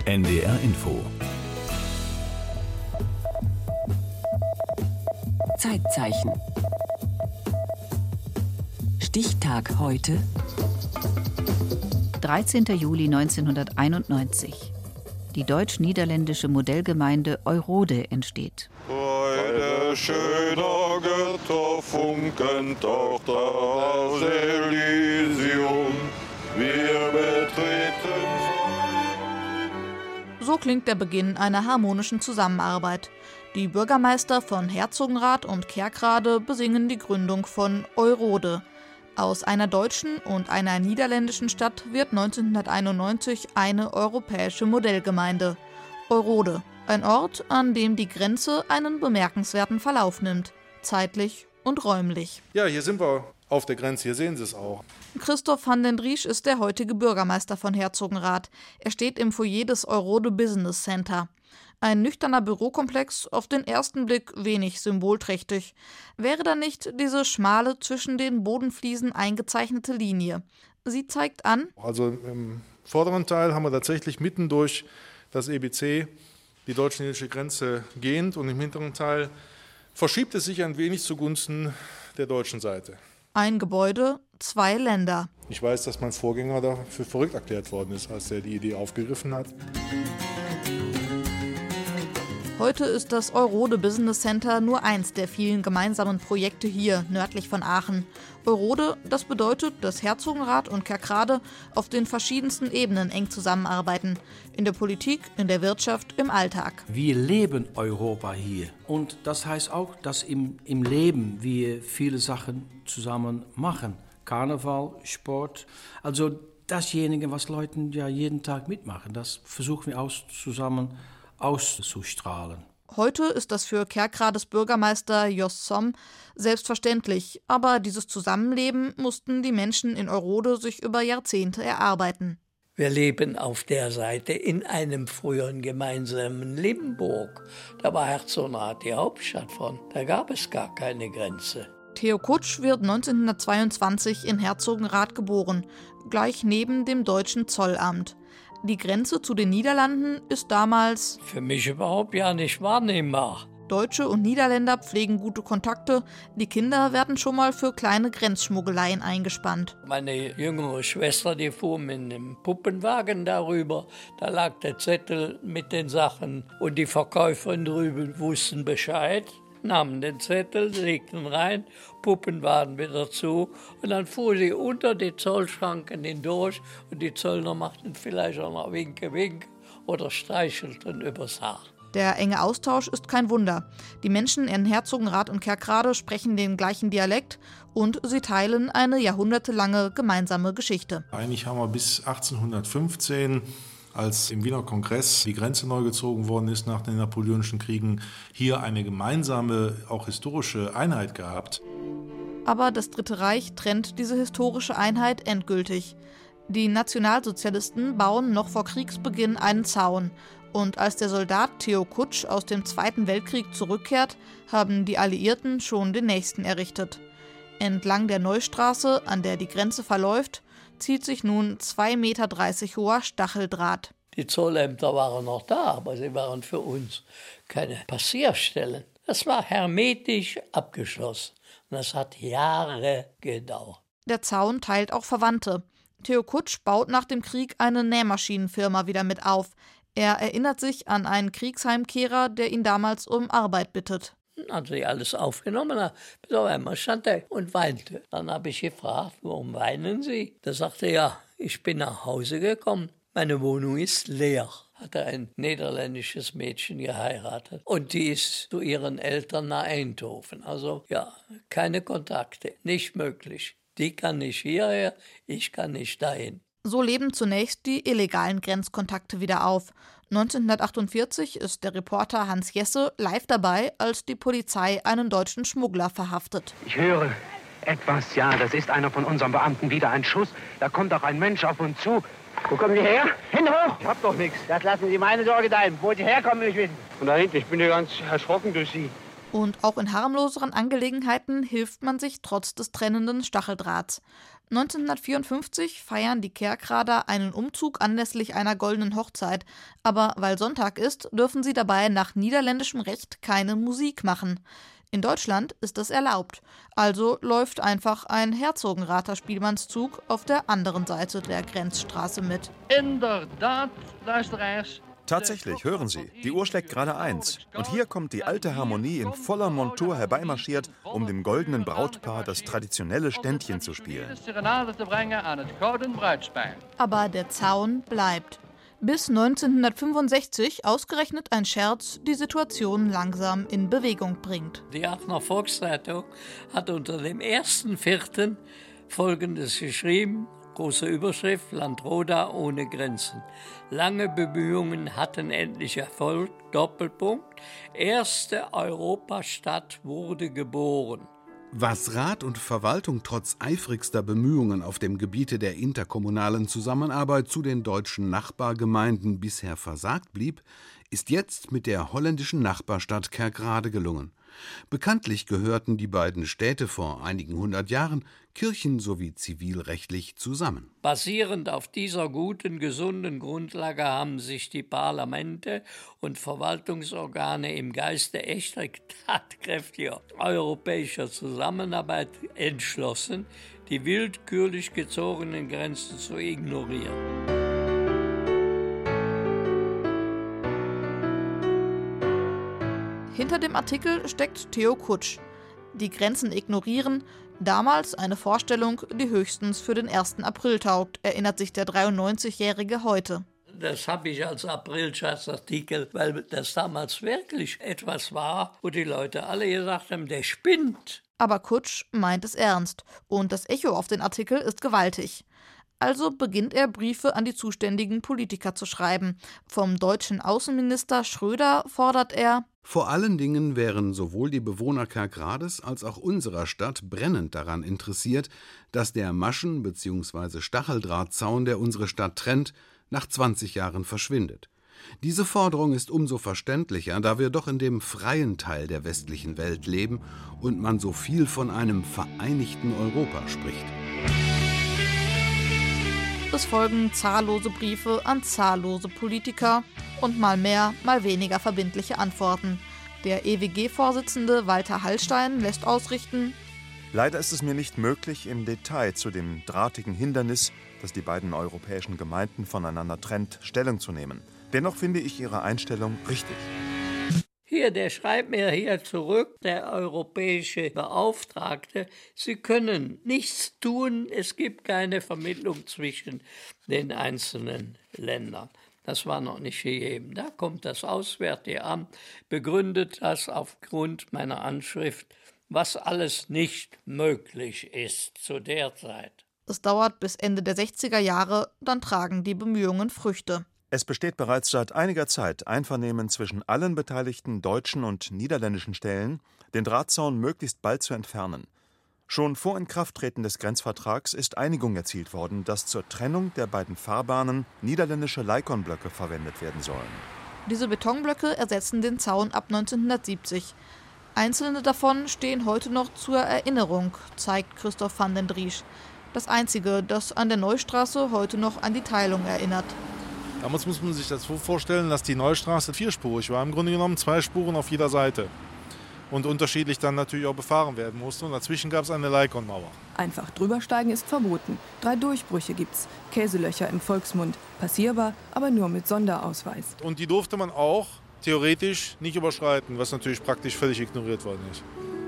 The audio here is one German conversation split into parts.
NDR Info. Zeitzeichen. Stichtag heute. 13. Juli 1991. Die deutsch-niederländische Modellgemeinde Eurode entsteht. Heute schöner Götterfunken, Tochter aus Elysium, wir betreten. So klingt der Beginn einer harmonischen Zusammenarbeit. Die Bürgermeister von Herzogenrath und Kerkrade besingen die Gründung von Eurode. Aus einer deutschen und einer niederländischen Stadt wird 1991 eine europäische Modellgemeinde. Eurode, ein Ort, an dem die Grenze einen bemerkenswerten Verlauf nimmt, zeitlich und räumlich. Ja, hier sind wir auf der Grenze, hier sehen Sie es auch. Christoph van den Driesch ist der heutige Bürgermeister von Herzogenrath. Er steht im Foyer des Eurode Business Center. Ein nüchterner Bürokomplex, auf den ersten Blick wenig symbolträchtig. Wäre da nicht diese schmale, zwischen den Bodenfliesen eingezeichnete Linie? Sie zeigt an: Also im vorderen Teil haben wir tatsächlich mitten durch das EBC die deutsch-niederländische Grenze gehend und im hinteren Teil verschiebt es sich ein wenig zugunsten der deutschen Seite. Ein Gebäude, zwei Länder. Ich weiß, dass mein Vorgänger dafür verrückt erklärt worden ist, als er die Idee aufgegriffen hat. Heute ist das Eurode Business Center nur eins der vielen gemeinsamen Projekte hier nördlich von Aachen. Eurode, das bedeutet, dass Herzogenrath und Kerkrade auf den verschiedensten Ebenen eng zusammenarbeiten. In der Politik, in der Wirtschaft, im Alltag. Wir leben Europa hier. Und das heißt auch, dass im Leben wir viele Sachen zusammen machen. Karneval, Sport, also dasjenige, was Leute ja jeden Tag mitmachen, das versuchen wir zusammen auszustrahlen. Heute ist das für Kerkrades Bürgermeister Jos Somm selbstverständlich, aber dieses Zusammenleben mussten die Menschen in Eurode sich über Jahrzehnte erarbeiten. Wir leben auf der Seite in einem früheren gemeinsamen Limburg. Da war Herzogenrath die Hauptstadt von. Da gab es gar keine Grenze. Theo Kutsch wird 1922 in Herzogenrath geboren, gleich neben dem deutschen Zollamt. Die Grenze zu den Niederlanden ist damals für mich überhaupt ja nicht wahrnehmbar. Deutsche und Niederländer pflegen gute Kontakte. Die Kinder werden schon mal für kleine Grenzschmuggeleien eingespannt. Meine jüngere Schwester, die fuhr mit einem Puppenwagen darüber. Da lag der Zettel mit den Sachen und die Verkäuferin drüben wussten Bescheid, nahmen den Zettel, legten rein, Puppenwagen wieder zu und dann fuhr sie unter die Zollschranken hindurch und die Zöllner machten vielleicht auch noch Winke, Wink oder streichelten übers Haar. Der enge Austausch ist kein Wunder. Die Menschen in Herzogenrath und Kerkrade sprechen den gleichen Dialekt und sie teilen eine jahrhundertelange gemeinsame Geschichte. Eigentlich haben wir bis 1815, als im Wiener Kongress die Grenze neu gezogen worden ist nach den Napoleonischen Kriegen, hier eine gemeinsame, auch historische Einheit gehabt. Aber das Dritte Reich trennt diese historische Einheit endgültig. Die Nationalsozialisten bauen noch vor Kriegsbeginn einen Zaun. Und als der Soldat Theo Kutsch aus dem Zweiten Weltkrieg zurückkehrt, haben die Alliierten schon den nächsten errichtet. Entlang der Neustraße, an der die Grenze verläuft, zieht sich nun 2,30 Meter hoher Stacheldraht. Die Zollämter waren noch da, aber sie waren für uns keine Passierstellen. Das war hermetisch abgeschlossen. Und das hat Jahre gedauert. Der Zaun teilt auch Verwandte. Theo Kutsch baut nach dem Krieg eine Nähmaschinenfirma wieder mit auf. Er erinnert sich an einen Kriegsheimkehrer, der ihn damals um Arbeit bittet. Hat sie alles aufgenommen, bis auf einmal stand er und weinte. Dann habe ich gefragt, warum weinen Sie? Da sagte er, ja, ich bin nach Hause gekommen, meine Wohnung ist leer. Hat er ein niederländisches Mädchen geheiratet und die ist zu ihren Eltern nach Eindhoven. Also ja, keine Kontakte, nicht möglich. Die kann nicht hierher, ich kann nicht dahin. So leben zunächst die illegalen Grenzkontakte wieder auf. 1948 ist der Reporter Hans Jesse live dabei, als die Polizei einen deutschen Schmuggler verhaftet. Ich höre etwas, ja, das ist einer von unseren Beamten, wieder ein Schuss. Da kommt auch ein Mensch auf uns zu. Wo kommen Sie her? Hände hoch! Ich hab doch nichts. Das lassen Sie meine Sorge sein. Wo Sie herkommen, will ich wissen. Und da hinten, ich bin ja ganz erschrocken durch Sie. Und auch in harmloseren Angelegenheiten hilft man sich trotz des trennenden Stacheldrahts. 1954 feiern die Kerkrader einen Umzug anlässlich einer goldenen Hochzeit. Aber weil Sonntag ist, dürfen sie dabei nach niederländischem Recht keine Musik machen. In Deutschland ist das erlaubt. Also läuft einfach ein Herzogenrather Spielmannszug auf der anderen Seite der Grenzstraße mit. Inderdaad, luisteraars. Tatsächlich, hören Sie, die Uhr schlägt gerade 1. Und hier kommt die alte Harmonie in voller Montur herbeimarschiert, um dem goldenen Brautpaar das traditionelle Ständchen zu spielen. Aber der Zaun bleibt. Bis 1965 ausgerechnet ein Scherz die Situation langsam in Bewegung bringt. Die Aachener Volkszeitung hat unter dem 1.4. Folgendes geschrieben: Große Überschrift: Landroda ohne Grenzen. Lange Bemühungen hatten endlich Erfolg. Doppelpunkt. Erste Europastadt wurde geboren. Was Rat und Verwaltung trotz eifrigster Bemühungen auf dem Gebiete der interkommunalen Zusammenarbeit zu den deutschen Nachbargemeinden bisher versagt blieb, ist jetzt mit der holländischen Nachbarstadt Kerkrade gelungen. Bekanntlich gehörten die beiden Städte vor einigen 100 Jahren kirchen- sowie zivilrechtlich zusammen. Basierend auf dieser guten, gesunden Grundlage haben sich die Parlamente und Verwaltungsorgane im Geiste echter, tatkräftiger europäischer Zusammenarbeit entschlossen, die willkürlich gezogenen Grenzen zu ignorieren. Hinter dem Artikel steckt Theo Kutsch. Die Grenzen ignorieren, damals eine Vorstellung, die höchstens für den 1. April taugt, erinnert sich der 93-Jährige heute. Das habe ich als Aprilschatzartikel, weil das damals wirklich etwas war, wo die Leute alle gesagt haben, der spinnt. Aber Kutsch meint es ernst und das Echo auf den Artikel ist gewaltig. Also beginnt er, Briefe an die zuständigen Politiker zu schreiben. Vom deutschen Außenminister Schröder fordert er: Vor allen Dingen wären sowohl die Bewohner Kerkrades als auch unserer Stadt brennend daran interessiert, dass der Maschen- bzw. Stacheldrahtzaun, der unsere Stadt trennt, nach 20 Jahren verschwindet. Diese Forderung ist umso verständlicher, da wir doch in dem freien Teil der westlichen Welt leben und man so viel von einem vereinigten Europa spricht. Es folgen zahllose Briefe an zahllose Politiker und mal mehr, mal weniger verbindliche Antworten. Der EWG-Vorsitzende Walter Hallstein lässt ausrichten: Leider ist es mir nicht möglich, im Detail zu dem drahtigen Hindernis, das die beiden europäischen Gemeinden voneinander trennt, Stellung zu nehmen. Dennoch finde ich Ihre Einstellung richtig. Hier, der schreibt mir hier zurück, der europäische Beauftragte, Sie können nichts tun, es gibt keine Vermittlung zwischen den einzelnen Ländern. Das war noch nicht gegeben. Da kommt das Auswärtige Amt, begründet das aufgrund meiner Anschrift, was alles nicht möglich ist zu der Zeit. Es dauert bis Ende der 60er Jahre, dann tragen die Bemühungen Früchte. Es besteht bereits seit einiger Zeit Einvernehmen zwischen allen beteiligten deutschen und niederländischen Stellen, den Drahtzaun möglichst bald zu entfernen. Schon vor Inkrafttreten des Grenzvertrags ist Einigung erzielt worden, dass zur Trennung der beiden Fahrbahnen niederländische Leiconblöcke verwendet werden sollen. Diese Betonblöcke ersetzen den Zaun ab 1970. Einzelne davon stehen heute noch zur Erinnerung, zeigt Christoph van den Driesch. Das einzige, das an der Neustraße heute noch an die Teilung erinnert. Damals muss man sich das so vorstellen, dass die Neustraße vierspurig war. Im Grunde genommen 2 Spuren auf jeder Seite. Und unterschiedlich dann natürlich auch befahren werden musste. Und dazwischen gab es eine Leiconmauer. Einfach drübersteigen ist verboten. 3 Durchbrüche gibt's. Käselöcher im Volksmund. Passierbar, aber nur mit Sonderausweis. Und die durfte man auch theoretisch nicht überschreiten, was natürlich praktisch völlig ignoriert worden ist.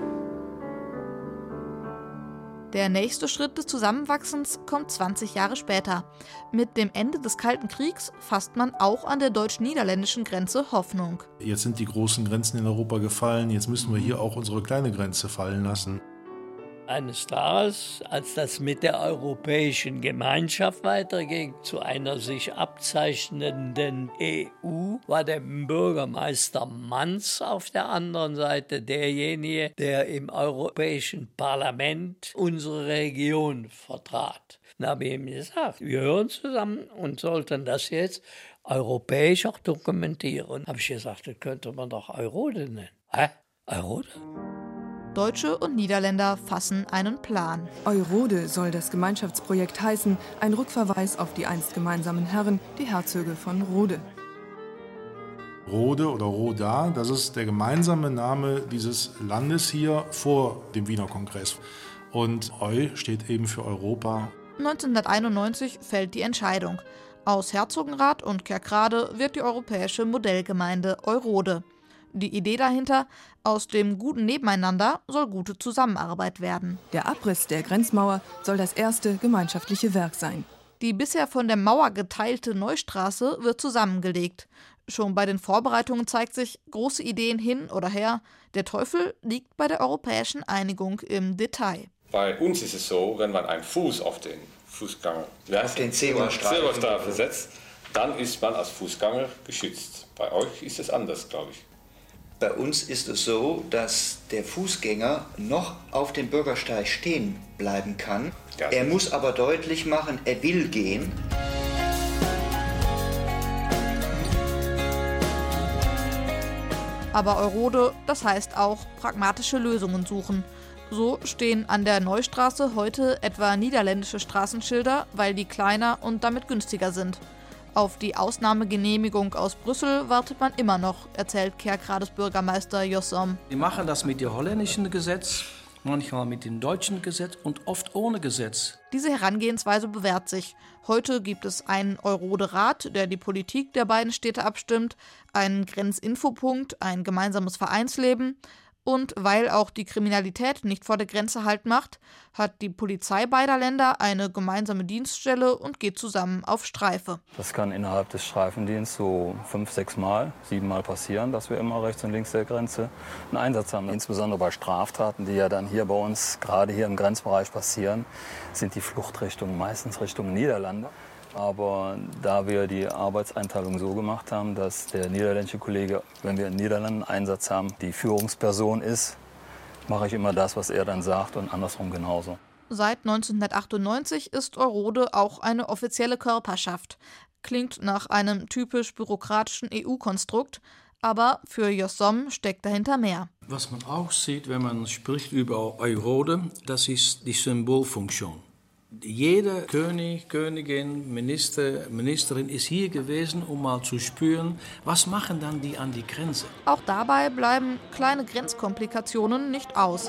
Der nächste Schritt des Zusammenwachsens kommt 20 Jahre später. Mit dem Ende des Kalten Kriegs fasst man auch an der deutsch-niederländischen Grenze Hoffnung. Jetzt sind die großen Grenzen in Europa gefallen, jetzt müssen wir hier auch unsere kleine Grenze fallen lassen. Eines Tages, als das mit der Europäischen Gemeinschaft weiterging, zu einer sich abzeichnenden EU, war der Bürgermeister Manz auf der anderen Seite derjenige, der im Europäischen Parlament unsere Region vertrat. Dann habe ich ihm gesagt, wir gehören zusammen und sollten das jetzt europäisch auch dokumentieren. Habe ich gesagt, das könnte man doch Eurode nennen. Hä? Eurode? Deutsche und Niederländer fassen einen Plan. Eurode soll das Gemeinschaftsprojekt heißen, ein Rückverweis auf die einst gemeinsamen Herren, die Herzöge von Rode. Rode oder Roda, das ist der gemeinsame Name dieses Landes hier vor dem Wiener Kongress. Und Eu steht eben für Europa. 1991 fällt die Entscheidung. Aus Herzogenrath und Kerkrade wird die europäische Modellgemeinde Eurode. Die Idee dahinter: aus dem guten Nebeneinander soll gute Zusammenarbeit werden. Der Abriss der Grenzmauer soll das erste gemeinschaftliche Werk sein. Die bisher von der Mauer geteilte Neustraße wird zusammengelegt. Schon bei den Vorbereitungen zeigt sich, große Ideen hin oder her, der Teufel liegt bei der europäischen Einigung im Detail. Bei uns ist es so, wenn man einen Fuß auf den Fußgänger, den Zebrastreifen setzt, dann ist man als Fußgänger geschützt. Bei euch ist es anders, glaube ich. Bei uns ist es so, dass der Fußgänger noch auf dem Bürgersteig stehen bleiben kann. Ja. Er muss aber deutlich machen, er will gehen. Aber Eurode, das heißt auch pragmatische Lösungen suchen. So stehen an der Neustraße heute etwa niederländische Straßenschilder, weil die kleiner und damit günstiger sind. Auf die Ausnahmegenehmigung aus Brüssel wartet man immer noch, erzählt Kerkrades Bürgermeister Jossom. Die machen das mit dem holländischen Gesetz, manchmal mit dem deutschen Gesetz und oft ohne Gesetz. Diese Herangehensweise bewährt sich. Heute gibt es einen Eurode-Rat, der die Politik der beiden Städte abstimmt, einen Grenzinfopunkt, ein gemeinsames Vereinsleben. Und weil auch die Kriminalität nicht vor der Grenze Halt macht, hat die Polizei beider Länder eine gemeinsame Dienststelle und geht zusammen auf Streife. Das kann innerhalb des Streifendienstes so 5, 6 Mal, 7 Mal passieren, dass wir immer rechts und links der Grenze einen Einsatz haben. Insbesondere bei Straftaten, die ja dann hier bei uns, gerade hier im Grenzbereich passieren, sind die Fluchtrichtungen meistens Richtung Niederlande. Aber da wir die Arbeitseinteilung so gemacht haben, dass der niederländische Kollege, wenn wir in Niederlanden einen Einsatz haben, die Führungsperson ist, mache ich immer das, was er dann sagt und andersrum genauso. Seit 1998 ist Eurode auch eine offizielle Körperschaft. Klingt nach einem typisch bürokratischen EU-Konstrukt, aber für Jossom steckt dahinter mehr. Was man auch sieht, wenn man spricht über Eurode, das ist die Symbolfunktion. Jeder König, Königin, Minister, Ministerin ist hier gewesen, um mal zu spüren, was machen dann die an die Grenze. Auch dabei bleiben kleine Grenzkomplikationen nicht aus.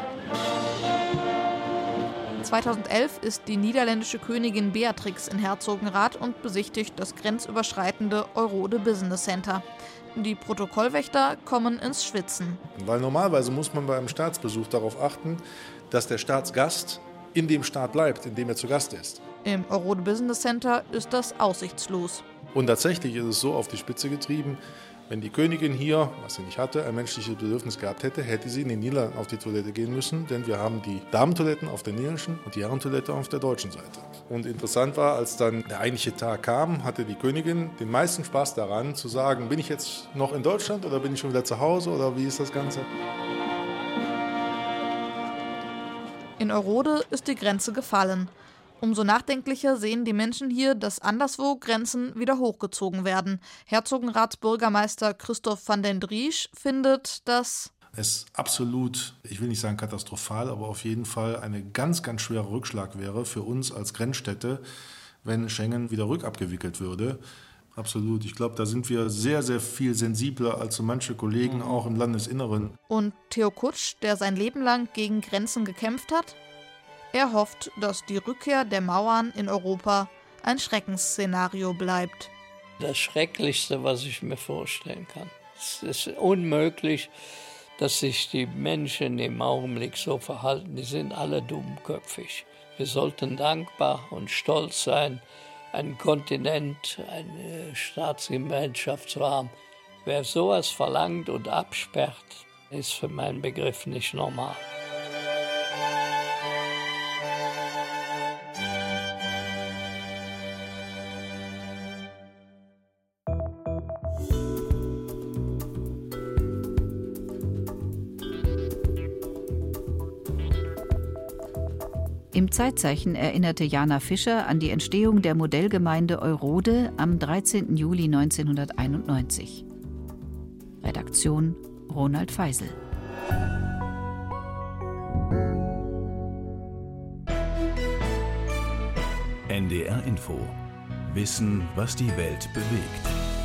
2011 ist die niederländische Königin Beatrix in Herzogenrath und besichtigt das grenzüberschreitende Eurode Business Center. Die Protokollwächter kommen ins Schwitzen. Weil normalerweise muss man bei einem Staatsbesuch darauf achten, dass der Staatsgast in dem Staat bleibt, in dem er zu Gast ist. Im Eurode Business Center ist das aussichtslos. Und tatsächlich ist es so auf die Spitze getrieben, wenn die Königin hier, was sie nicht hatte, ein menschliches Bedürfnis gehabt hätte, hätte sie in den Niederlanden auf die Toilette gehen müssen, denn wir haben die Damentoiletten auf der niederländischen und die Herrentoilette auf der deutschen Seite. Und interessant war, als dann der eigentliche Tag kam, hatte die Königin den meisten Spaß daran, zu sagen, bin ich jetzt noch in Deutschland oder bin ich schon wieder zu Hause oder wie ist das Ganze? In Eurode ist die Grenze gefallen. Umso nachdenklicher sehen die Menschen hier, dass anderswo Grenzen wieder hochgezogen werden. Herzogenraths Bürgermeister Christoph van den Driesch findet, dass es absolut, ich will nicht sagen katastrophal, aber auf jeden Fall ein ganz, ganz schwerer Rückschlag wäre für uns als Grenzstädte, wenn Schengen wieder rückabgewickelt würde. Absolut. Ich glaube, da sind wir sehr, sehr viel sensibler als so manche Kollegen auch im Landesinneren. Und Theo Kutsch, der sein Leben lang gegen Grenzen gekämpft hat? Er hofft, dass die Rückkehr der Mauern in Europa ein Schreckensszenario bleibt. Das Schrecklichste, was ich mir vorstellen kann. Es ist unmöglich, dass sich die Menschen im Augenblick so verhalten. Die sind alle dummköpfig. Wir sollten dankbar und stolz sein, einen Kontinent, eine Staatsgemeinschaft zu haben. Wer sowas verlangt und absperrt, ist für meinen Begriff nicht normal. Im Zeitzeichen erinnerte Jana Fischer an die Entstehung der Modellgemeinde Eurode am 13. Juli 1991. Redaktion Ronald Feisel. NDR Info. Wissen, was die Welt bewegt.